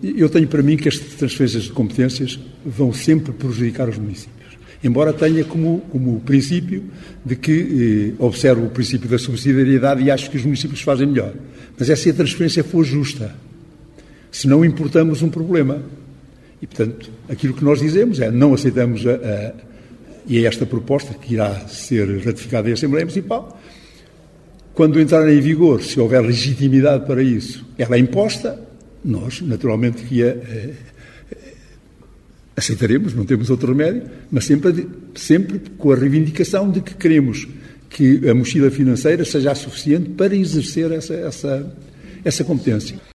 Eu tenho para mim que as transferências de competências vão sempre prejudicar os municípios. Embora tenha como princípio de que observo o princípio da subsidiariedade e acho que os municípios fazem melhor. Mas é se a transferência for justa. Se não importamos um problema. E, portanto, aquilo que nós dizemos é não aceitamos e é esta proposta que irá ser ratificada em Assembleia Municipal. Quando entrar em vigor, se houver legitimidade para isso, ela é imposta, nós, naturalmente, que aceitaremos, não temos outro remédio, mas sempre com a reivindicação de que queremos que a mochila financeira seja suficiente para exercer essa competência.